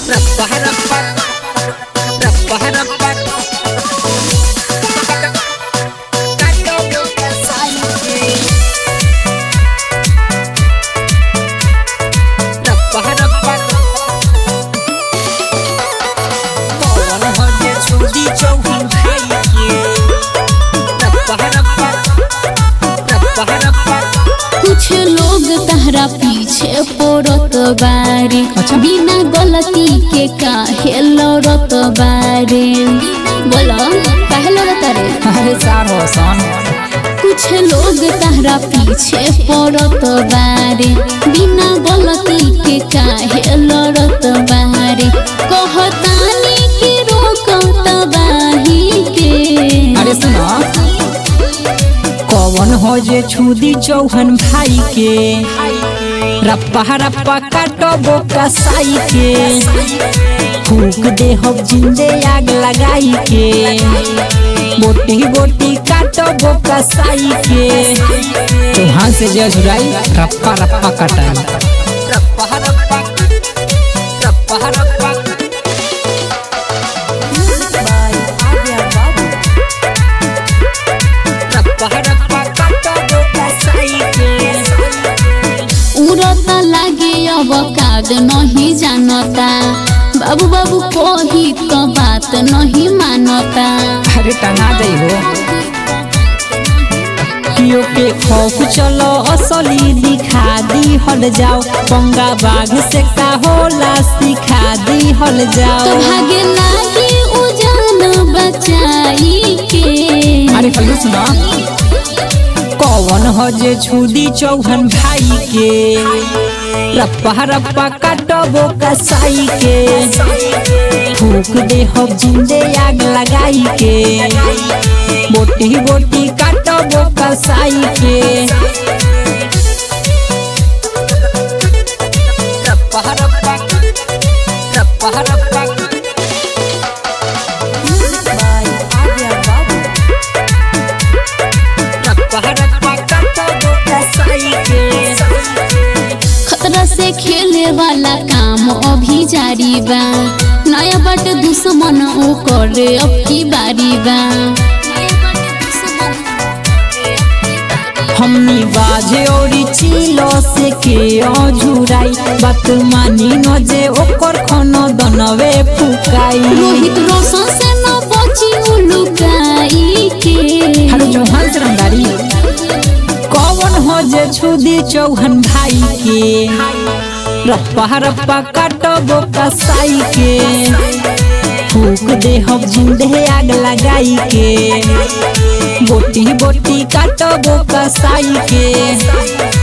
कुछ लोग तहरा पीछे पड़त बारे, बिना गलती के काहे लड़त बारे। बोलो काहे लड़त रे? अरे सार होसन कुछ लोग तहरा पीछे पड़त बारे, बिना गलती के काहे लड़त बारे। कहतानी कि रोकत बाही के। अरे सुनो कौन हो जे छुदी चौहान भाई के, रप्पा रप्पा काटबो कसाई के। फूक दे हम जिंदे आग लगाई के, बोटी बोटी काटबो कसाई के। तो हाथ से जे झुराई रप्पा रप्पा काटाई। रप्पा रप्पा रप्पा रप्पा उड़ता लागे अब काग नहीं जानता, बाबू बाबू कोही तो बात नहीं मानता। अरे टंगा जाइ हो कियो के खौफ चलो असली दिखा दी हल जाओ। पंगा बाघ से का होला सिखा दी हल जाओ। तो भागे लागे उजान बचाई के। अरे कहियो सुना कौन हो जे छुदी चौहान भाई के, रप्पा रप्पा काटबो कसाई के। फूक दे हम जिंदे आग लगाई के, बोटी बोटी काटबो कसाई के। रप्पा रप्पा रप्पा रप्पा खतरा से खेले वाला काम अभी जारी बा, नया बट दुश्मन ओकर अब की बारी बा। हमनी बाजे और चिलो से के अझुराई, बात मानी न जे ओकर खनो दनवे फुकाई। रोहित रोशन से न बची उलुकाई के। हेलो चौहान से रंगारी कौन हो जे छुदी चौहान भाई के, रप्पा रप्पा काटबो कसाई के। फूक दे हम जिंदे आग लगाई के, बोटी बोटी काटबो कसाई के।